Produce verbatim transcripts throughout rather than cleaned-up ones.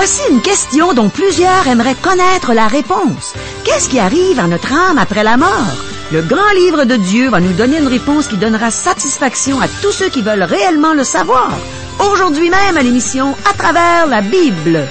Voici une question dont plusieurs aimeraient connaître la réponse. Qu'est-ce qui arrive à notre âme après la mort? Le grand livre de Dieu va nous donner une réponse qui donnera satisfaction à tous ceux qui veulent réellement le savoir. Aujourd'hui même à l'émission À travers la Bible.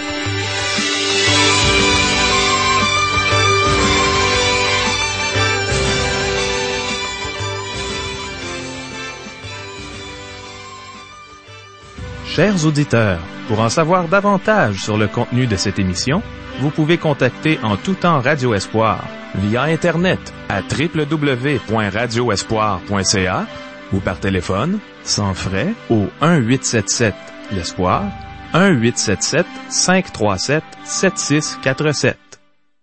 Chers auditeurs, pour en savoir davantage sur le contenu de cette émission, vous pouvez contacter en tout temps Radio Espoir via Internet à w w w point radio espoir point c a ou par téléphone, sans frais, au un huit sept sept l'Espoir, un huit sept sept cinq trois sept sept six quatre sept.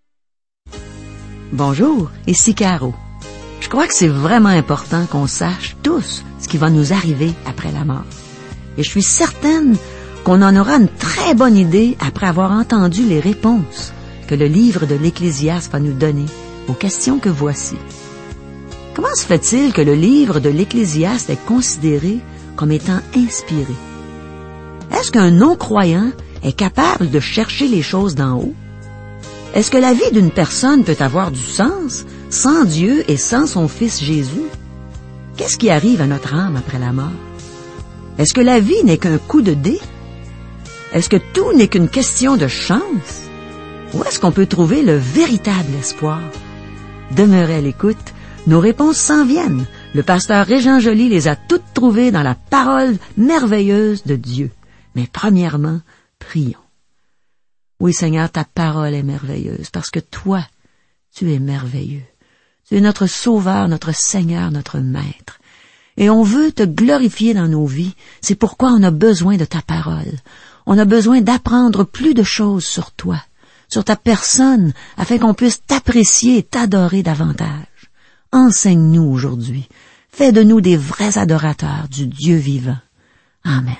Bonjour, ici Caro. Je crois que c'est vraiment important qu'on sache tous ce qui va nous arriver après la mort. Et je suis certaine qu'on en aura une très bonne idée après avoir entendu les réponses que le livre de l'Ecclésiaste va nous donner aux questions que voici. Comment se fait-il que le livre de l'Ecclésiaste est considéré comme étant inspiré? Est-ce qu'un non-croyant est capable de chercher les choses d'en haut? Est-ce que la vie d'une personne peut avoir du sens sans Dieu et sans son Fils Jésus? Qu'est-ce qui arrive à notre âme après la mort? Est-ce que la vie n'est qu'un coup de dé? Est-ce que tout n'est qu'une question de chance? Où est-ce qu'on peut trouver le véritable espoir? Demeurez à l'écoute, nos réponses s'en viennent. Le pasteur Régent Joly les a toutes trouvées dans la parole merveilleuse de Dieu. Mais premièrement, prions. Oui, Seigneur, ta parole est merveilleuse, parce que toi, tu es merveilleux. Tu es notre Sauveur, notre Seigneur, notre Maître. Et on veut te glorifier dans nos vies. C'est pourquoi on a besoin de ta parole. On a besoin d'apprendre plus de choses sur toi, sur ta personne, afin qu'on puisse t'apprécier et t'adorer davantage. Enseigne-nous aujourd'hui. Fais de nous des vrais adorateurs du Dieu vivant. Amen.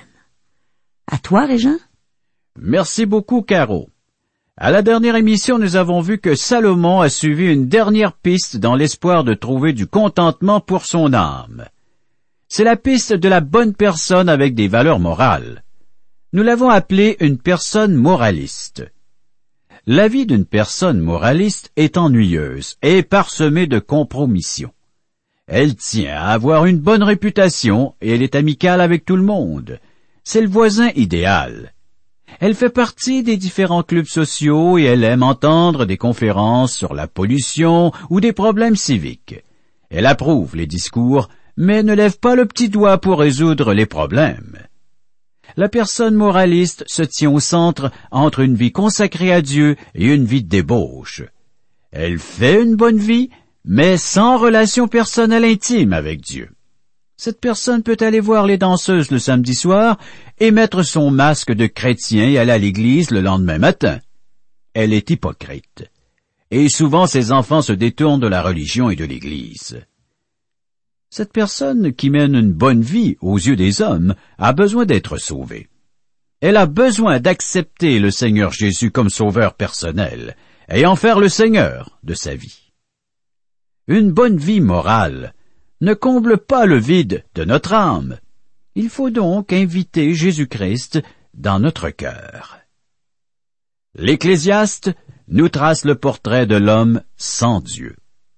À toi, Régent. Merci beaucoup, Caro. À la dernière émission, nous avons vu que Salomon a suivi une dernière piste dans l'espoir de trouver du contentement pour son âme. C'est la piste de la bonne personne avec des valeurs morales. Nous l'avons appelée une personne moraliste. La vie d'une personne moraliste est ennuyeuse et parsemée de compromissions. Elle tient à avoir une bonne réputation et elle est amicale avec tout le monde. C'est le voisin idéal. Elle fait partie des différents clubs sociaux et elle aime entendre des conférences sur la pollution ou des problèmes civiques. Elle approuve les discours, mais ne lève pas le petit doigt pour résoudre les problèmes. La personne moraliste se tient au centre entre une vie consacrée à Dieu et une vie de débauche. Elle fait une bonne vie, mais sans relation personnelle intime avec Dieu. Cette personne peut aller voir les danseuses le samedi soir et mettre son masque de chrétien et aller à l'église le lendemain matin. Elle est hypocrite. Et souvent ses enfants se détournent de la religion et de l'église. Cette personne qui mène une bonne vie aux yeux des hommes a besoin d'être sauvée. Elle a besoin d'accepter le Seigneur Jésus comme sauveur personnel et en faire le Seigneur de sa vie. Une bonne vie morale ne comble pas le vide de notre âme. Il faut donc inviter Jésus-Christ dans notre cœur. L'Ecclésiaste nous trace le portrait de l'homme sans Dieu.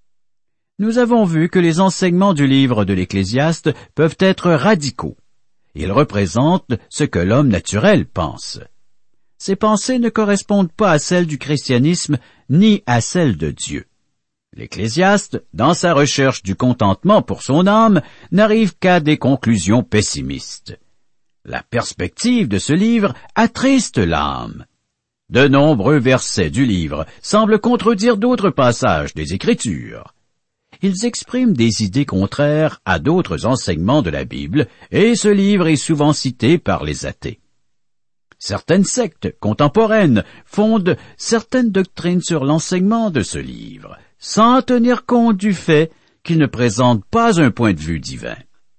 Nous avons vu que les enseignements du livre de l'Ecclésiaste peuvent être radicaux. Ils représentent ce que l'homme naturel pense. Ces pensées ne correspondent pas à celles du christianisme ni à celles de Dieu. L'Ecclésiaste, dans sa recherche du contentement pour son âme, n'arrive qu'à des conclusions pessimistes. La perspective de ce livre attriste l'âme. De nombreux versets du livre semblent contredire d'autres passages des Écritures. Ils expriment des idées contraires à d'autres enseignements de la Bible, et ce livre est souvent cité par les athées. Certaines sectes contemporaines fondent certaines doctrines sur l'enseignement de ce livre, sans tenir compte du fait qu'il ne présente pas un point de vue divin.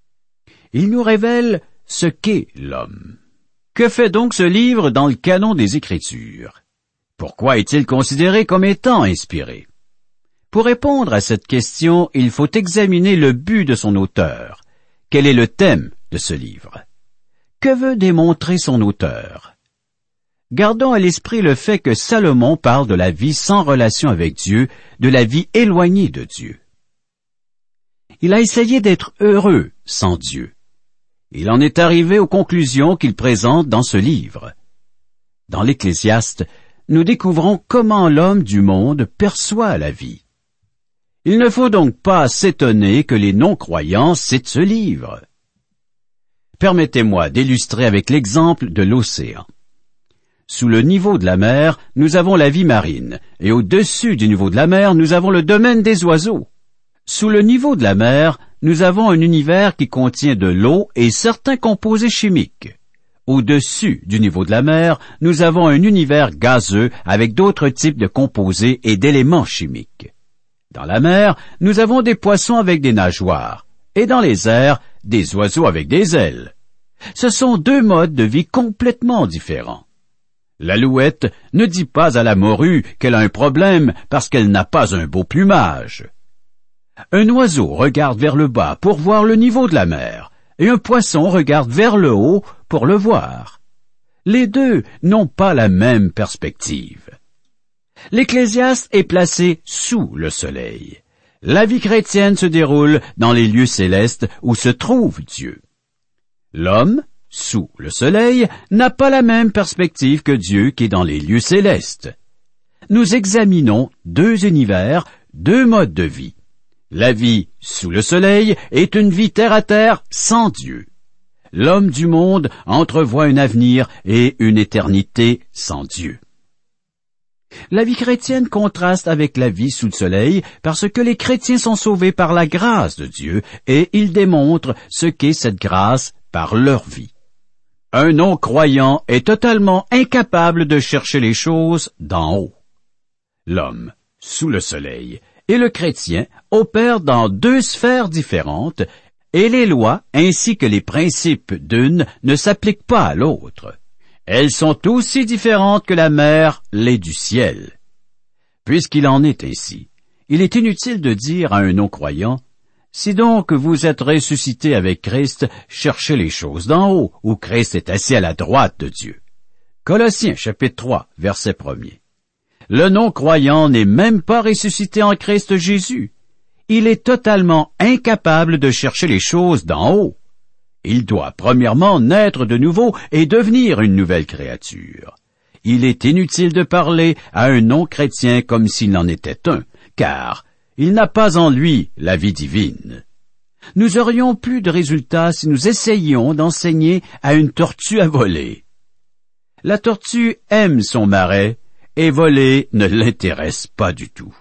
Il nous révèle ce qu'est l'homme. Que fait donc ce livre dans le canon des Écritures? Pourquoi est-il considéré comme étant inspiré? Pour répondre à cette question, il faut examiner le but de son auteur. Quel est le thème de ce livre? Que veut démontrer son auteur? Gardons à l'esprit le fait que Salomon parle de la vie sans relation avec Dieu, de la vie éloignée de Dieu. Il a essayé d'être heureux sans Dieu. Il en est arrivé aux conclusions qu'il présente dans ce livre. Dans l'Ecclésiaste, nous découvrons comment l'homme du monde perçoit la vie. Il ne faut donc pas s'étonner que les non-croyants citent ce livre. Permettez-moi d'illustrer avec l'exemple de l'océan. Sous le niveau de la mer, nous avons la vie marine, et au-dessus du niveau de la mer, nous avons le domaine des oiseaux. Sous le niveau de la mer, nous avons un univers qui contient de l'eau et certains composés chimiques. Au-dessus du niveau de la mer, nous avons un univers gazeux avec d'autres types de composés et d'éléments chimiques. Dans la mer, nous avons des poissons avec des nageoires, et dans les airs, des oiseaux avec des ailes. Ce sont deux modes de vie complètement différents. L'alouette ne dit pas à la morue qu'elle a un problème parce qu'elle n'a pas un beau plumage. Un oiseau regarde vers le bas pour voir le niveau de la mer, et un poisson regarde vers le haut pour le voir. Les deux n'ont pas la même perspective. L'Ecclésiaste est placé sous le soleil. La vie chrétienne se déroule dans les lieux célestes où se trouve Dieu. L'homme, sous le soleil, n'a pas la même perspective que Dieu qui est dans les lieux célestes. Nous examinons deux univers, deux modes de vie. La vie sous le soleil est une vie terre à terre sans Dieu. L'homme du monde entrevoit un avenir et une éternité sans Dieu. La vie chrétienne contraste avec la vie sous le soleil parce que les chrétiens sont sauvés par la grâce de Dieu et ils démontrent ce qu'est cette grâce par leur vie. Un non-croyant est totalement incapable de chercher les choses d'en haut. L'homme sous le soleil et le chrétien opèrent dans deux sphères différentes et les lois ainsi que les principes d'une ne s'appliquent pas à l'autre. Elles sont aussi différentes que la mer l'est du ciel. Puisqu'il en est ainsi, il est inutile de dire à un non-croyant « Si donc vous êtes ressuscité avec Christ, cherchez les choses d'en haut, où Christ est assis à la droite de Dieu. » Colossiens chapitre trois, verset premier. Le non-croyant n'est même pas ressuscité en Christ Jésus. Il est totalement incapable de chercher les choses d'en haut. Il doit premièrement naître de nouveau et devenir une nouvelle créature. Il est inutile de parler à un non-chrétien comme s'il en était un, car il n'a pas en lui la vie divine. Nous aurions plus de résultats si nous essayions d'enseigner à une tortue à voler. La tortue aime son marais, et voler ne l'intéresse pas du tout.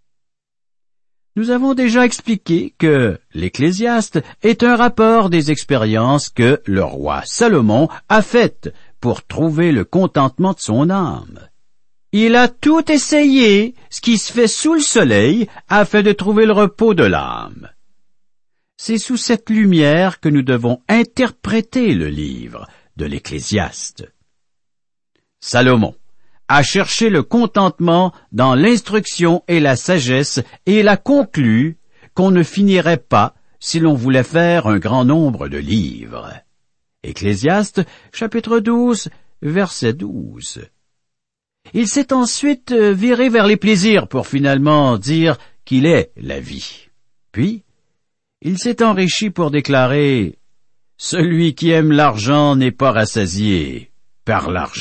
Nous avons déjà expliqué que l'Ecclésiaste est un rapport des expériences que le roi Salomon a faites pour trouver le contentement de son âme. Il a tout essayé, ce qui se fait sous le soleil, afin de trouver le repos de l'âme. C'est sous cette lumière que nous devons interpréter le livre de l'Ecclésiaste. Salomon a cherché le contentement dans l'instruction et la sagesse, et il a conclu qu'on ne finirait pas si l'on voulait faire un grand nombre de livres. Ecclésiaste, chapitre douze, verset douze. Il s'est ensuite viré vers les plaisirs pour finalement dire qu'il est la vie. Puis, il s'est enrichi pour déclarer « Celui qui aime l'argent n'est pas rassasié par l'argent. »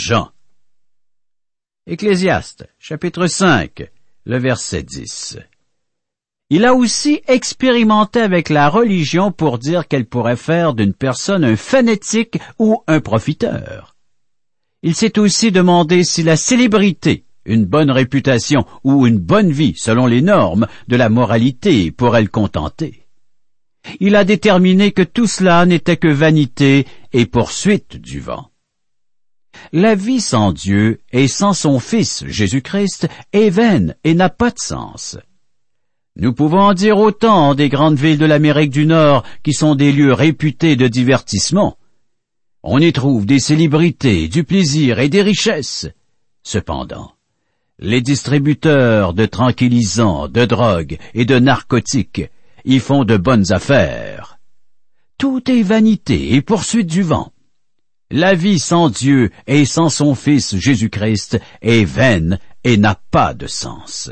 Ecclésiaste, chapitre cinq, le verset dix. Il a aussi expérimenté avec la religion pour dire qu'elle pourrait faire d'une personne un fanatique ou un profiteur. Il s'est aussi demandé si la célébrité, une bonne réputation ou une bonne vie selon les normes de la moralité pourrait le contenter. Il a déterminé que tout cela n'était que vanité et poursuite du vent. La vie sans Dieu et sans son Fils Jésus-Christ est vaine et n'a pas de sens. Nous pouvons en dire autant des grandes villes de l'Amérique du Nord qui sont des lieux réputés de divertissement. On y trouve des célébrités, du plaisir et des richesses. Cependant, les distributeurs de tranquillisants, de drogues et de narcotiques y font de bonnes affaires. Tout est vanité et poursuite du vent. La vie sans Dieu et sans son Fils Jésus-Christ est vaine et n'a pas de sens.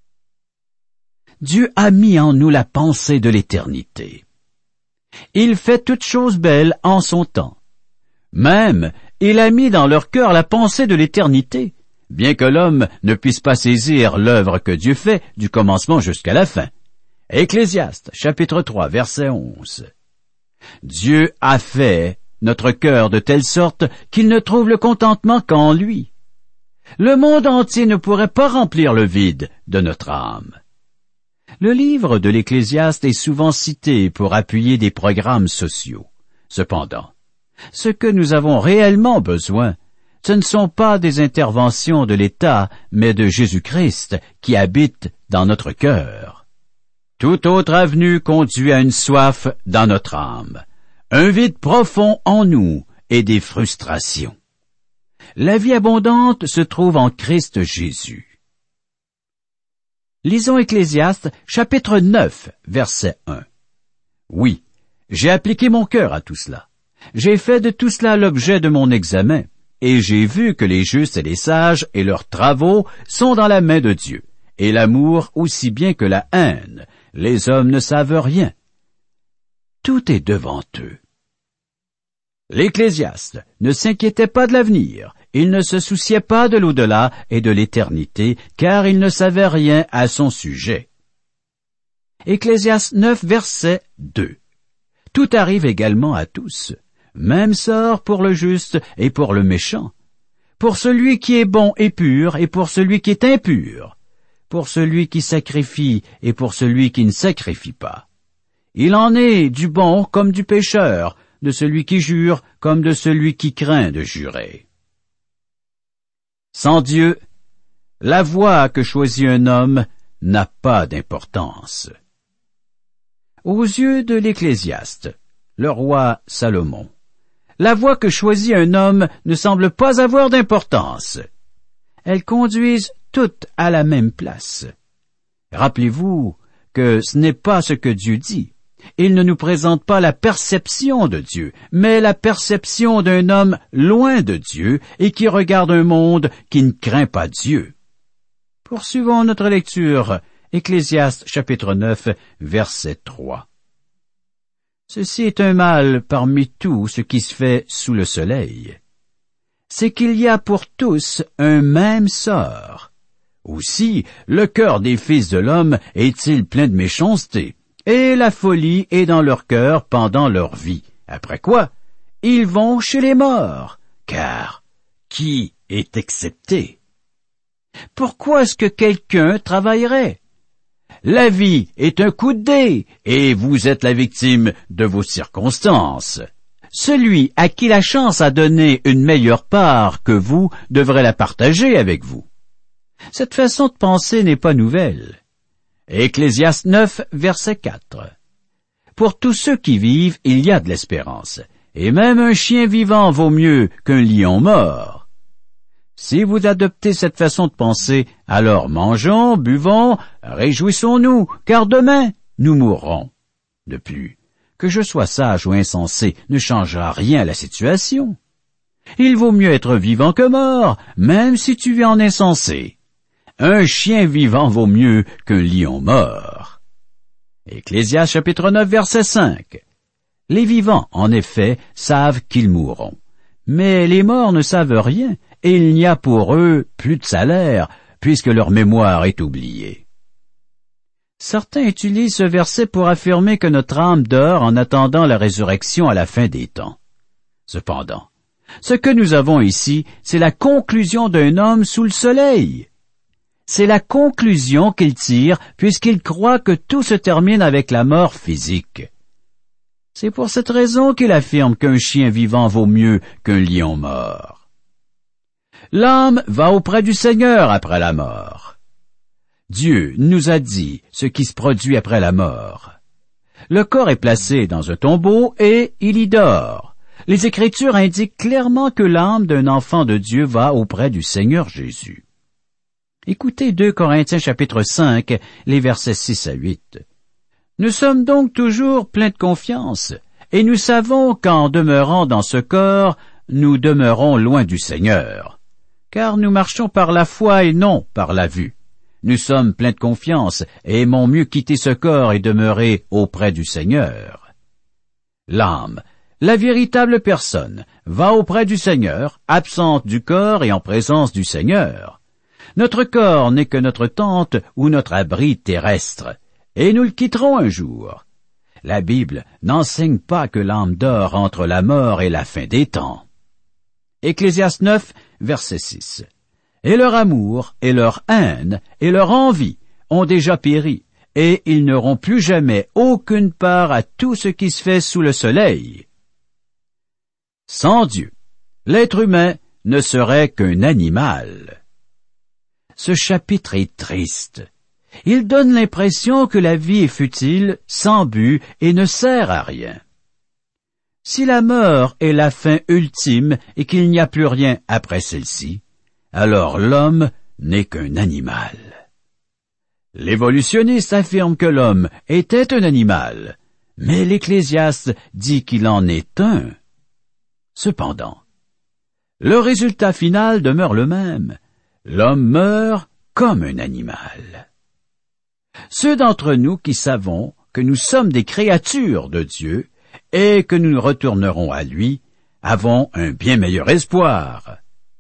Dieu a mis en nous la pensée de l'éternité. Il fait toutes choses belles en son temps. Même, il a mis dans leur cœur la pensée de l'éternité, bien que l'homme ne puisse pas saisir l'œuvre que Dieu fait du commencement jusqu'à la fin. Ecclésiaste, chapitre trois, verset onze. Dieu a fait notre cœur de telle sorte qu'il ne trouve le contentement qu'en lui. Le monde entier ne pourrait pas remplir le vide de notre âme. Le livre de l'Ecclésiaste est souvent cité pour appuyer des programmes sociaux. Cependant, ce que nous avons réellement besoin, ce ne sont pas des interventions de l'État, mais de Jésus-Christ qui habite dans notre cœur. Toute autre avenue conduit à une soif dans notre âme, un vide profond en nous et des frustrations. La vie abondante se trouve en Christ Jésus. Lisons Ecclésiaste, chapitre neuf, verset un. Oui, j'ai appliqué mon cœur à tout cela. J'ai fait de tout cela l'objet de mon examen, et j'ai vu que les justes et les sages et leurs travaux sont dans la main de Dieu, et l'amour aussi bien que la haine. Les hommes ne savent rien. Tout est devant eux. L'Ecclésiaste ne s'inquiétait pas de l'avenir, il ne se souciait pas de l'au-delà et de l'éternité, car il ne savait rien à son sujet. Ecclésiaste neuf, verset deux. Tout arrive également à tous, même sort pour le juste et pour le méchant, pour celui qui est bon et pur et pour celui qui est impur, pour celui qui sacrifie et pour celui qui ne sacrifie pas. Il en est du bon comme du pécheur, de celui qui jure comme de celui qui craint de jurer. Sans Dieu, la voie que choisit un homme n'a pas d'importance. Aux yeux de l'Ecclésiaste, le roi Salomon, la voie que choisit un homme ne semble pas avoir d'importance. Elles conduisent toutes à la même place. Rappelez-vous que ce n'est pas ce que Dieu dit. Il ne nous présente pas la perception de Dieu, mais la perception d'un homme loin de Dieu et qui regarde un monde qui ne craint pas Dieu. Poursuivons notre lecture. Ecclésiaste chapitre neuf, verset trois. Ceci est un mal parmi tout ce qui se fait sous le soleil. C'est qu'il y a pour tous un même sort. Aussi, le cœur des fils de l'homme est-il plein de méchanceté, et la folie est dans leur cœur pendant leur vie. Après quoi, ils vont chez les morts, car qui est excepté? Pourquoi est-ce que quelqu'un travaillerait? La vie est un coup de dé, et vous êtes la victime de vos circonstances. Celui à qui la chance a donné une meilleure part que vous devrait la partager avec vous. Cette façon de penser n'est pas nouvelle. Ecclésiaste neuf, verset quatre. Pour tous ceux qui vivent, il y a de l'espérance, et même un chien vivant vaut mieux qu'un lion mort. Si vous adoptez cette façon de penser, alors mangeons, buvons, réjouissons-nous, car demain, nous mourrons. De plus, que je sois sage ou insensé ne changera rien à la situation. Il vaut mieux être vivant que mort, même si tu vis en insensé. Un chien vivant vaut mieux qu'un lion mort. Ecclésiaste chapitre neuf, verset cinq. Les vivants, en effet, savent qu'ils mourront. Mais les morts ne savent rien, et il n'y a pour eux plus de salaire, puisque leur mémoire est oubliée. Certains utilisent ce verset pour affirmer que notre âme dort en attendant la résurrection à la fin des temps. Cependant, ce que nous avons ici, c'est la conclusion d'un homme sous le soleil. C'est la conclusion qu'il tire puisqu'il croit que tout se termine avec la mort physique. C'est pour cette raison qu'il affirme qu'un chien vivant vaut mieux qu'un lion mort. L'âme va auprès du Seigneur après la mort. Dieu nous a dit ce qui se produit après la mort. Le corps est placé dans un tombeau et il y dort. Les Écritures indiquent clairement que l'âme d'un enfant de Dieu va auprès du Seigneur Jésus. Écoutez deux Corinthiens chapitre cinq, les versets six à huit. Nous sommes donc toujours pleins de confiance, et nous savons qu'en demeurant dans ce corps, nous demeurons loin du Seigneur, car nous marchons par la foi et non par la vue. Nous sommes pleins de confiance et aimons mieux quitter ce corps et demeurer auprès du Seigneur. L'âme, la véritable personne, va auprès du Seigneur, absente du corps et en présence du Seigneur. Notre corps n'est que notre tente ou notre abri terrestre, et nous le quitterons un jour. La Bible n'enseigne pas que l'âme dort entre la mort et la fin des temps. Ecclésiaste neuf, verset six. Et leur amour, et leur haine, et leur envie ont déjà péri, et ils n'auront plus jamais aucune part à tout ce qui se fait sous le soleil. Sans Dieu, l'être humain ne serait qu'un animal. Ce chapitre est triste. Il donne l'impression que la vie est futile, sans but et ne sert à rien. Si la mort est la fin ultime et qu'il n'y a plus rien après celle-ci, alors l'homme n'est qu'un animal. L'évolutionniste affirme que l'homme était un animal, mais l'Ecclésiaste dit qu'il en est un. Cependant, le résultat final demeure le même. L'homme meurt comme un animal. Ceux d'entre nous qui savons que nous sommes des créatures de Dieu et que nous retournerons à lui, avons un bien meilleur espoir.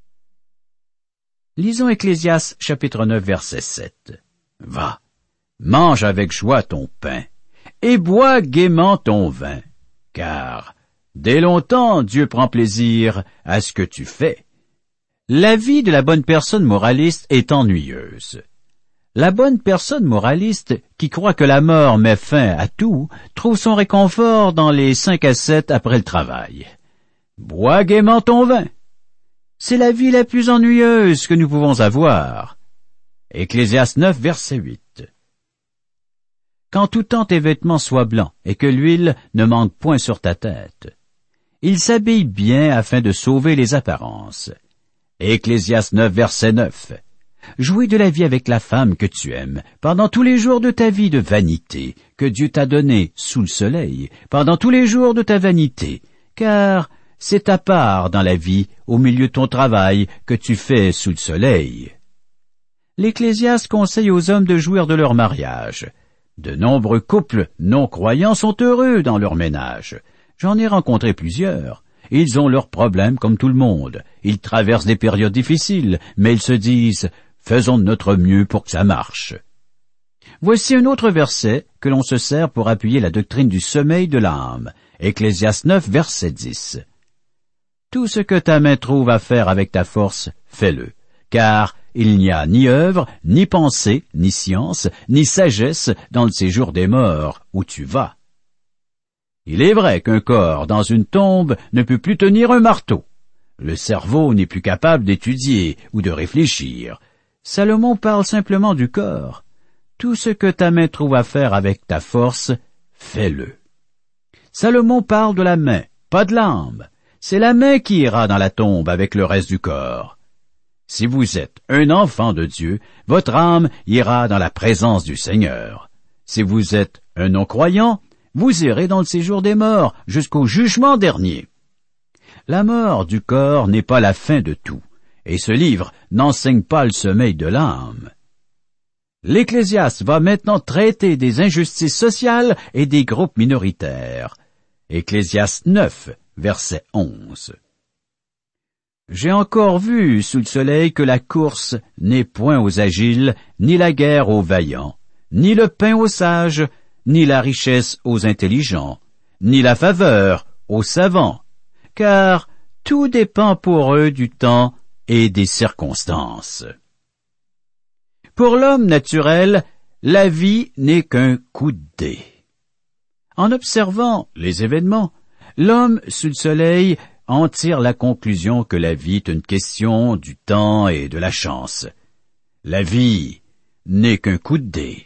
Lisons Ecclésiaste chapitre neuf verset sept. Va, mange avec joie ton pain, et bois gaiement ton vin, car dès longtemps Dieu prend plaisir à ce que tu fais. La vie de la bonne personne moraliste est ennuyeuse. La bonne personne moraliste, qui croit que la mort met fin à tout, trouve son réconfort dans les cinq à sept après le travail. Bois gaiement ton vin. C'est la vie la plus ennuyeuse que nous pouvons avoir. Ecclésiaste neuf, verset huit. Quand tout temps tes vêtements soient blancs et que l'huile ne manque point sur ta tête. Il s'habille bien afin de sauver les apparences. Ecclésiaste neuf, verset neuf. Jouis de la vie avec la femme que tu aimes, pendant tous les jours de ta vie de vanité, que Dieu t'a donnée sous le soleil, pendant tous les jours de ta vanité, car c'est ta part dans la vie, au milieu de ton travail, que tu fais sous le soleil. L'Ecclésiaste conseille aux hommes de jouir de leur mariage. De nombreux couples non-croyants sont heureux dans leur ménage. J'en ai rencontré plusieurs. Ils ont leurs problèmes comme tout le monde. Ils traversent des périodes difficiles, mais ils se disent « faisons de notre mieux pour que ça marche ». Voici un autre verset que l'on se sert pour appuyer la doctrine du sommeil de l'âme. Ecclésiaste neuf, verset dix. Tout ce que ta main trouve à faire avec ta force, fais-le, car il n'y a ni œuvre, ni pensée, ni science, ni sagesse dans le séjour des morts où tu vas. Il est vrai qu'un corps dans une tombe ne peut plus tenir un marteau. Le cerveau n'est plus capable d'étudier ou de réfléchir. Salomon parle simplement du corps. Tout ce que ta main trouve à faire avec ta force, fais-le. Salomon parle de la main, pas de l'âme. C'est la main qui ira dans la tombe avec le reste du corps. Si vous êtes un enfant de Dieu, votre âme ira dans la présence du Seigneur. Si vous êtes un non-croyant, vous irez dans le séjour des morts jusqu'au jugement dernier. La mort du corps n'est pas la fin de tout, et ce livre n'enseigne pas le sommeil de l'âme. L'Ecclésiaste va maintenant traiter des injustices sociales et des groupes minoritaires. Ecclésiaste neuf, verset onze. J'ai encore vu sous le soleil que la course n'est point aux agiles, ni la guerre aux vaillants, ni le pain aux sages, ni la richesse aux intelligents, ni la faveur aux savants, car tout dépend pour eux du temps et des circonstances. Pour l'homme naturel, la vie n'est qu'un coup de dé. En observant les événements, l'homme sous le soleil en tire la conclusion que la vie est une question du temps et de la chance. La vie n'est qu'un coup de dé.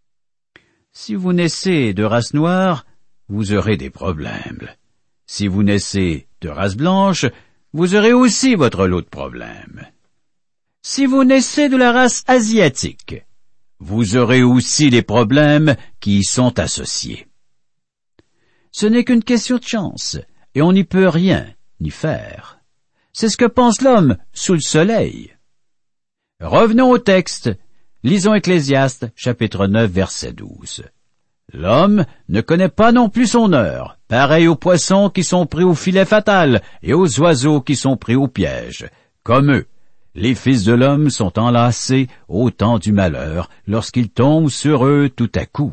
Si vous naissez de race noire, vous aurez des problèmes. Si vous naissez de race blanche, vous aurez aussi votre lot de problèmes. Si vous naissez de la race asiatique, vous aurez aussi les problèmes qui y sont associés. Ce n'est qu'une question de chance, et on n'y peut rien n'y faire. C'est ce que pense l'homme sous le soleil. Revenons au texte. Lisons Ecclésiaste, chapitre neuf, verset douze. L'homme ne connaît pas non plus son heure, pareil aux poissons qui sont pris au filet fatal et aux oiseaux qui sont pris au piège. Comme eux, les fils de l'homme sont enlacés au temps du malheur, lorsqu'ils tombent sur eux tout à coup.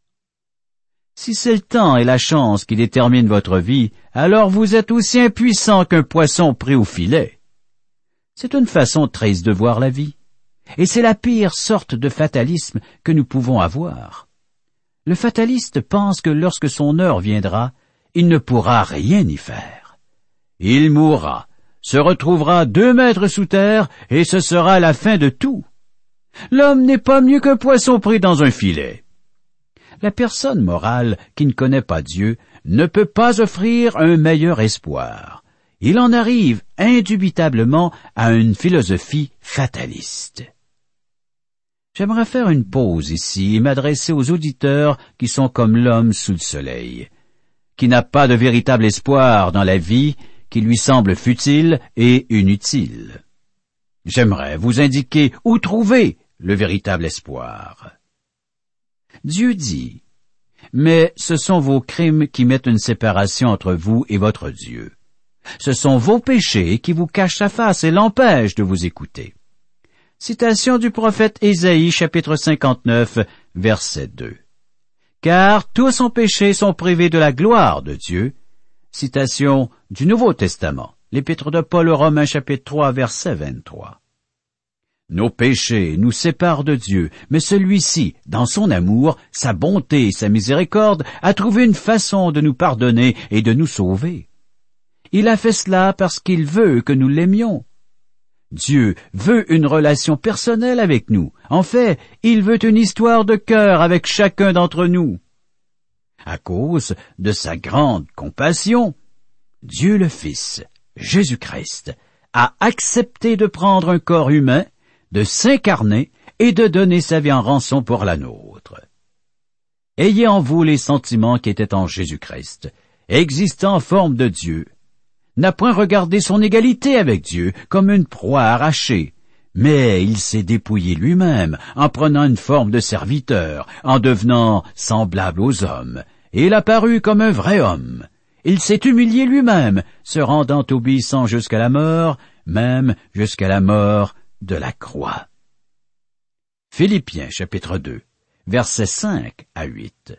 Si c'est le temps et la chance qui déterminent votre vie, alors vous êtes aussi impuissant qu'un poisson pris au filet. C'est une façon triste de voir la vie, et c'est la pire sorte de fatalisme que nous pouvons avoir. Le fataliste pense que lorsque son heure viendra, il ne pourra rien y faire. Il mourra, se retrouvera deux mètres sous terre, et ce sera la fin de tout. L'homme n'est pas mieux qu'un poisson pris dans un filet. La personne morale qui ne connaît pas Dieu ne peut pas offrir un meilleur espoir. Il en arrive indubitablement à une philosophie fataliste. J'aimerais faire une pause ici et m'adresser aux auditeurs qui sont comme l'homme sous le soleil, qui n'a pas de véritable espoir dans la vie, qui lui semble futile et inutile. J'aimerais vous indiquer où trouver le véritable espoir. Dieu dit, « Mais ce sont vos crimes qui mettent une séparation entre vous et votre Dieu. Ce sont vos péchés qui vous cachent sa face et l'empêchent de vous écouter. » Citation du prophète Ésaïe, chapitre cinquante-neuf, verset deux. « Car tous ont péché sont privés de la gloire de Dieu. » Citation du Nouveau Testament, l'Épître de Paul aux Romains, chapitre trois, verset vingt-trois. Nos péchés nous séparent de Dieu, mais celui-ci, dans son amour, sa bonté et sa miséricorde, a trouvé une façon de nous pardonner et de nous sauver. Il a fait cela parce qu'il veut que nous l'aimions. Dieu veut une relation personnelle avec nous. En fait, il veut une histoire de cœur avec chacun d'entre nous. À cause de sa grande compassion, Dieu le Fils, Jésus-Christ, a accepté de prendre un corps humain, de s'incarner et de donner sa vie en rançon pour la nôtre. Ayez en vous les sentiments qui étaient en Jésus-Christ, existant en forme de Dieu, n'a point regardé son égalité avec Dieu comme une proie arrachée, mais il s'est dépouillé lui-même en prenant une forme de serviteur, en devenant semblable aux hommes, et il a paru comme un vrai homme. Il s'est humilié lui-même, se rendant obéissant jusqu'à la mort, même jusqu'à la mort de la croix. Philippiens chapitre deux, versets cinq à huit.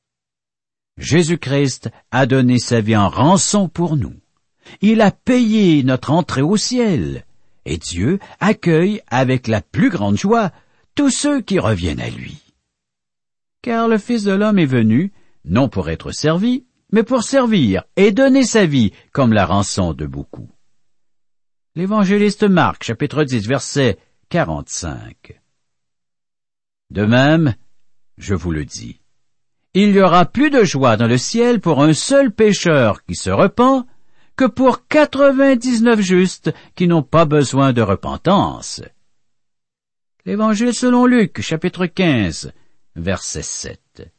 Jésus-Christ a donné sa vie en rançon pour nous. Il a payé notre entrée au ciel, et Dieu accueille avec la plus grande joie tous ceux qui reviennent à lui. Car le Fils de l'homme est venu, non pour être servi, mais pour servir et donner sa vie comme la rançon de beaucoup. L'évangéliste Marc, chapitre dix, verset quarante-cinq. De même, je vous le dis, il y aura plus de joie dans le ciel pour un seul pécheur qui se repent que pour quatre-vingt-dix-neuf justes qui n'ont pas besoin de repentance. L'Évangile selon Luc, chapitre quinze, verset sept.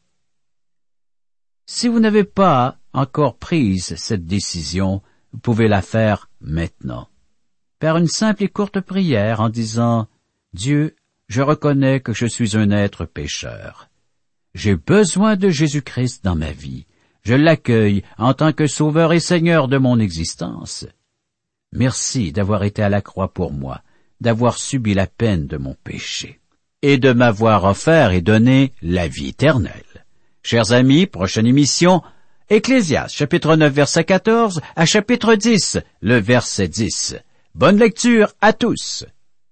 Si vous n'avez pas encore prise cette décision, vous pouvez la faire maintenant, par une simple et courte prière en disant « Dieu, je reconnais que je suis un être pécheur. J'ai besoin de Jésus-Christ dans ma vie. Je l'accueille en tant que sauveur et seigneur de mon existence. Merci d'avoir été à la croix pour moi, d'avoir subi la peine de mon péché, et de m'avoir offert et donné la vie éternelle. » Chers amis, prochaine émission, Ecclésiaste, chapitre neuf, verset quatorze, à chapitre dix, le verset dix. Bonne lecture à tous.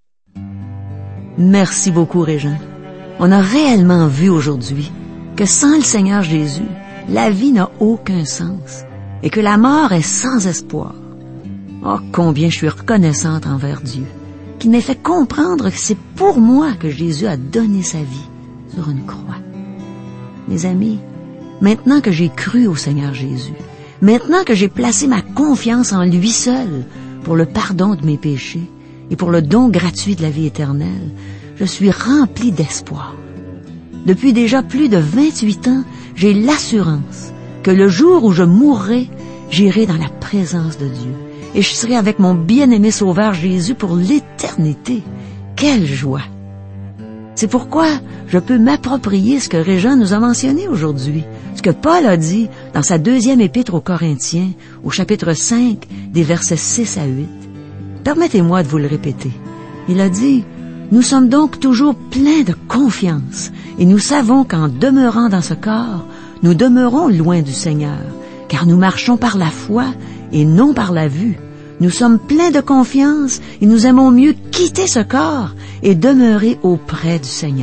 Merci beaucoup, Régent. On a réellement vu aujourd'hui que sans le Seigneur Jésus, la vie n'a aucun sens et que la mort est sans espoir. Oh, combien je suis reconnaissante envers Dieu, qui m'ait fait comprendre que c'est pour moi que Jésus a donné sa vie sur une croix. Mes amis, maintenant que j'ai cru au Seigneur Jésus, maintenant que j'ai placé ma confiance en lui seul pour le pardon de mes péchés et pour le don gratuit de la vie éternelle, je suis rempli d'espoir. Depuis déjà plus de vingt-huit ans, j'ai l'assurance que le jour où je mourrai, j'irai dans la présence de Dieu et je serai avec mon bien-aimé Sauveur Jésus pour l'éternité. Quelle joie! C'est pourquoi je peux m'approprier ce que Régent nous a mentionné aujourd'hui, ce que Paul a dit dans sa deuxième épître aux Corinthiens, au chapitre cinq, des versets six à huit. Permettez-moi de vous le répéter. Il a dit, « Nous sommes donc toujours pleins de confiance, et nous savons qu'en demeurant dans ce corps, nous demeurons loin du Seigneur, car nous marchons par la foi et non par la vue. Nous sommes pleins de confiance et nous aimons mieux quitter ce corps et demeurer auprès du Seigneur. »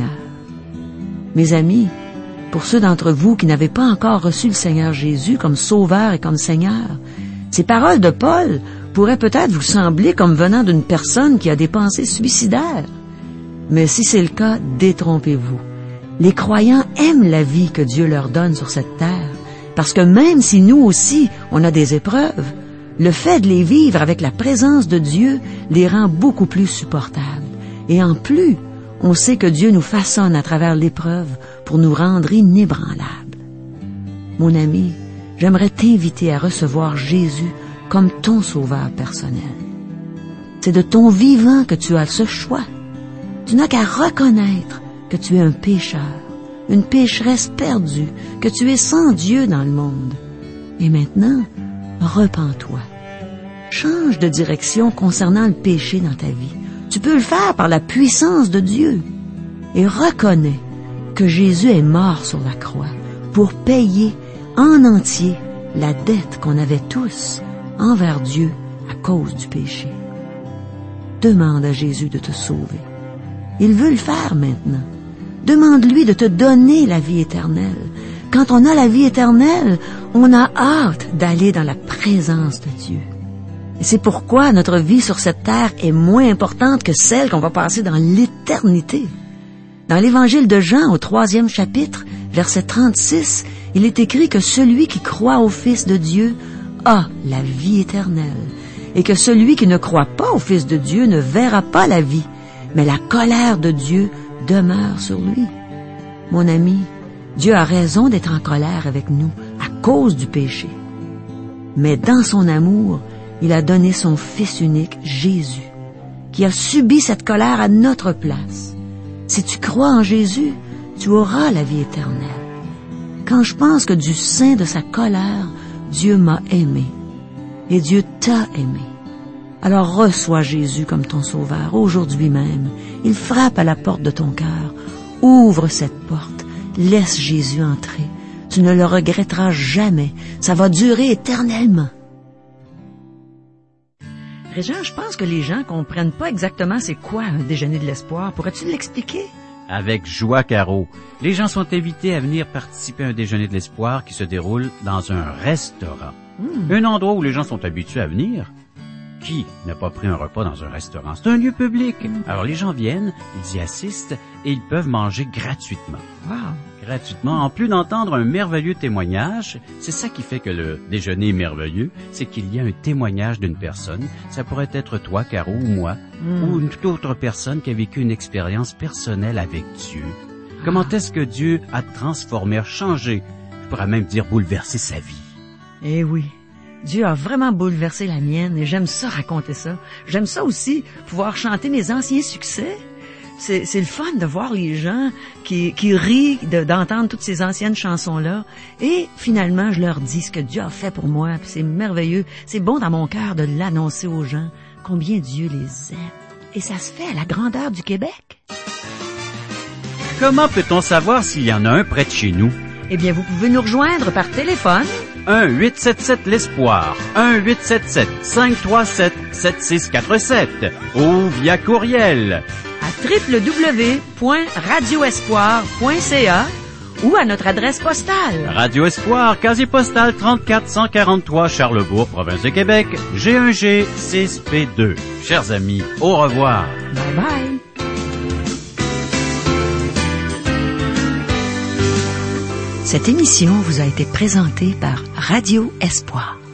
Mes amis, pour ceux d'entre vous qui n'avaient pas encore reçu le Seigneur Jésus comme Sauveur et comme Seigneur, ces paroles de Paul pourraient peut-être vous sembler comme venant d'une personne qui a des pensées suicidaires. Mais si c'est le cas, détrompez-vous. Les croyants aiment la vie que Dieu leur donne sur cette terre, parce que même si nous aussi, on a des épreuves, le fait de les vivre avec la présence de Dieu les rend beaucoup plus supportables. Et en plus, on sait que Dieu nous façonne à travers l'épreuve pour nous rendre inébranlables. Mon ami, j'aimerais t'inviter à recevoir Jésus comme ton sauveur personnel. C'est de ton vivant que tu as ce choix. Tu n'as qu'à reconnaître que tu es un pécheur, une pécheresse perdue, que tu es sans Dieu dans le monde. Et maintenant, repens-toi. Change de direction concernant le péché dans ta vie. Tu peux le faire par la puissance de Dieu. Et reconnais que Jésus est mort sur la croix pour payer en entier la dette qu'on avait tous envers Dieu à cause du péché. Demande à Jésus de te sauver. Il veut le faire maintenant. Demande-lui de te donner la vie éternelle. Quand on a la vie éternelle, on a hâte d'aller dans la présence de Dieu. Et c'est pourquoi notre vie sur cette terre est moins importante que celle qu'on va passer dans l'éternité. Dans l'Évangile de Jean, au troisième chapitre, verset trente-six, il est écrit que celui qui croit au Fils de Dieu a la vie éternelle, et que celui qui ne croit pas au Fils de Dieu ne verra pas la vie, mais la colère de Dieu demeure sur lui. Mon ami, Dieu a raison d'être en colère avec nous à cause du péché. Mais dans son amour, il a donné son Fils unique, Jésus, qui a subi cette colère à notre place. Si tu crois en Jésus, tu auras la vie éternelle. Quand je pense que du sein de sa colère, Dieu m'a aimé, et Dieu t'a aimé, alors reçois Jésus comme ton sauveur aujourd'hui même. Il frappe à la porte de ton cœur. Ouvre cette porte. Laisse Jésus entrer. Tu ne le regretteras jamais. Ça va durer éternellement. Régent, je pense que les gens comprennent pas exactement c'est quoi un déjeuner de l'espoir. Pourrais-tu l'expliquer? Avec joie, Caro. Les gens sont invités à venir participer à un déjeuner de l'espoir qui se déroule dans un restaurant. Mmh. Un endroit où les gens sont habitués à venir. Qui n'a pas pris un repas dans un restaurant? C'est un lieu public. Alors les gens viennent, ils y assistent et ils peuvent manger gratuitement. Wow. Gratuitement, en plus d'entendre un merveilleux témoignage. C'est ça qui fait que le déjeuner est merveilleux, c'est qu'il y a un témoignage d'une personne. Ça pourrait être toi, Caro, ou moi, mm. ou une toute autre personne qui a vécu une expérience personnelle avec Dieu. Ah. Comment est-ce que Dieu a transformé, a changé, je pourrais même dire bouleversé sa vie? Eh oui. Dieu a vraiment bouleversé la mienne et j'aime ça raconter ça. J'aime ça aussi, pouvoir chanter mes anciens succès. C'est, c'est le fun de voir les gens qui, qui rient de, d'entendre toutes ces anciennes chansons-là. Et finalement, je leur dis ce que Dieu a fait pour moi. Puis c'est merveilleux. C'est bon dans mon cœur de l'annoncer aux gens, combien Dieu les aime. Et ça se fait à la grandeur du Québec. Comment peut-on savoir s'il y en a un près de chez nous? Eh bien, vous pouvez nous rejoindre par téléphone. un huit sept sept l'Espoir, un huit sept sept cinq trois sept sept six quatre sept ou via courriel à w w w point radio espoir point c a ou à notre adresse postale. Radio Espoir, casier postal trente-quatre cent quarante-trois Charlebourg, province de Québec, G un G six P deux. Chers amis, au revoir. Bye bye. Cette émission vous a été présentée par Radio Espoir.